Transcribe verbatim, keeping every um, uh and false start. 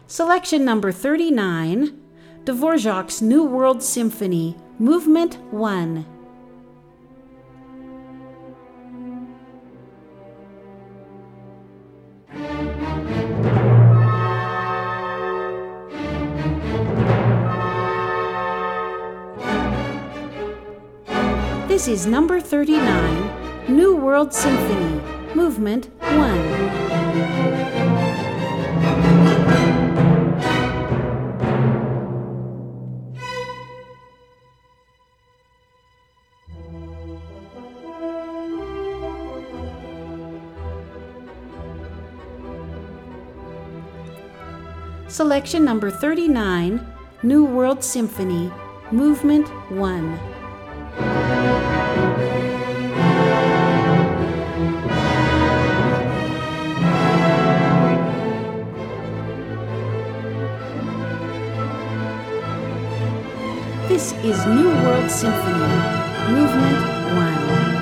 Selection number thirty-nine, Dvorak's New World Symphony, Movement one. This is number thirty-nine, New World Symphony, Movement one. Selection number thirty-nine, New World Symphony, Movement one. This is New World Symphony, Movement one.